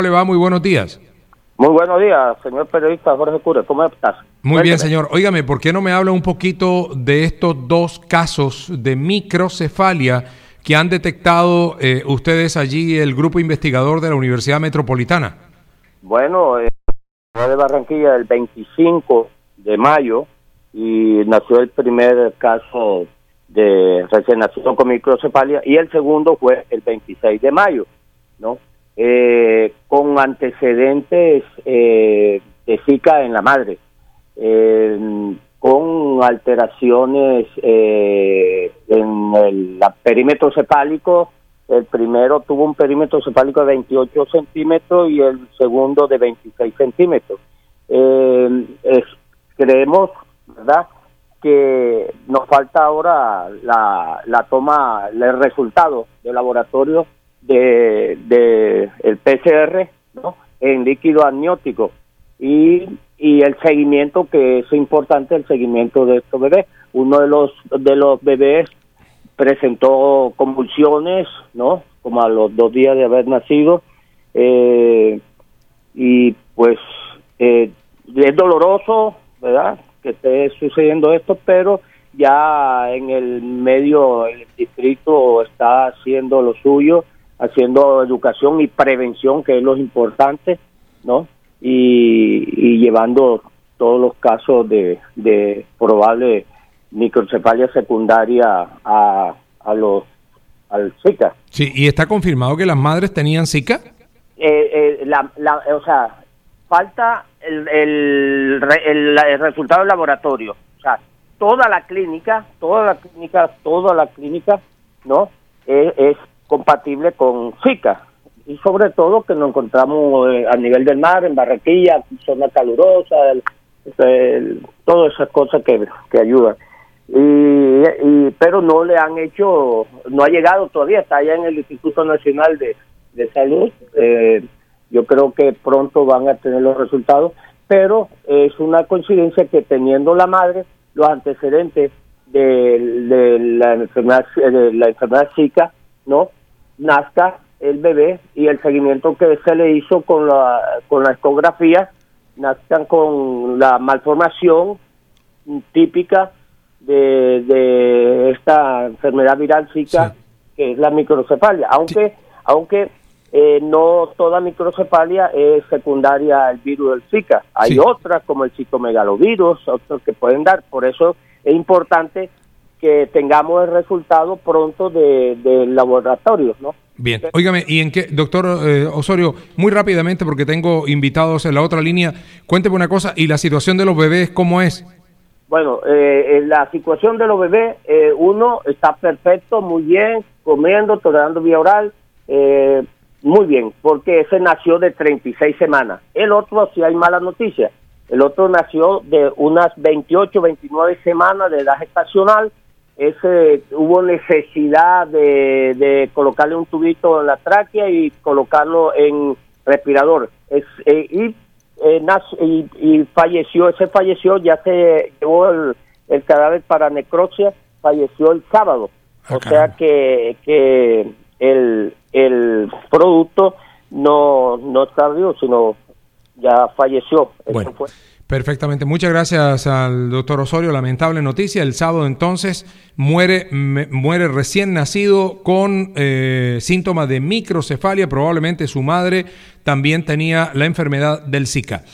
le va? Muy buenos días. Muy buenos días, señor periodista Jorge Cure. ¿Cómo estás? Muy bien, señor. Óigame, ¿por qué no me habla un poquito de estos dos casos de microcefalia que han detectado ustedes allí, el grupo investigador de la Universidad Metropolitana? Bueno, de Barranquilla el 25 de mayo y nació el primer caso de recién nacido con microcefalia y el segundo fue el 26 de mayo, ¿no? Con antecedentes de Zika en la madre, con alteraciones en el perímetro cefálico. El primero tuvo un perímetro cefálico de 28 centímetros y el segundo de 26 centímetros. Creemos, ¿verdad?, que nos falta ahora la toma, el resultado del laboratorio de el PCR, ¿no?, en líquido amniótico y el seguimiento, que es importante, el seguimiento de estos bebés. Uno de los bebés presentó convulsiones, ¿no?, como a los 2 días de haber nacido, y pues es doloroso, ¿verdad?, que esté sucediendo esto, pero ya en el medio, el distrito está haciendo lo suyo, haciendo educación y prevención, que es lo importante, ¿no?, y llevando todos los casos de probable microcefalia secundaria al Zika. Sí, ¿y está confirmado que las madres tenían Zika? O sea, falta el resultado del laboratorio. O sea, toda la clínica, ¿no?, es compatible con Zika. Y sobre todo que nos encontramos a nivel del mar, en Barranquilla, zona calurosa, todas esas cosas que ayudan. Pero no le han hecho, no ha llegado todavía, está allá en el Instituto Nacional de Salud. Yo creo que pronto van a tener los resultados, pero es una coincidencia que teniendo la madre los antecedentes de la enfermedad Zika, ¿no?, nazca el bebé, y el seguimiento que se le hizo con la ecografía, nazcan con la malformación típica de esta enfermedad viral Zika, sí, que es la microcefalia, aunque no toda microcefalia es secundaria al virus del Zika. Hay otras, como el citomegalovirus, otros que pueden dar. Por eso es importante que tengamos el resultado pronto del laboratorio, ¿no? Bien, óigame, ¿y en qué, doctor Osorio, muy rápidamente, porque tengo invitados en la otra línea, cuénteme una cosa, ¿y la situación de los bebés cómo es? Bueno, la situación de los bebés, uno está perfecto, muy bien, comiendo, tolerando vía oral, muy bien, porque ese nació de 36 semanas. El otro, sí hay malas noticias, el otro nació de unas 28, 29 semanas de edad gestacional. Ese hubo necesidad de colocarle un tubito en la tráquea y colocarlo en respirador. Y falleció, ya se llevó el cadáver para necropsia, falleció el sábado. O sea que el producto no está vivo, sino ya falleció. Bueno. Perfectamente. Muchas gracias al doctor Osorio. Lamentable noticia. El sábado entonces muere recién nacido con síntomas de microcefalia. Probablemente su madre también tenía la enfermedad del Zika.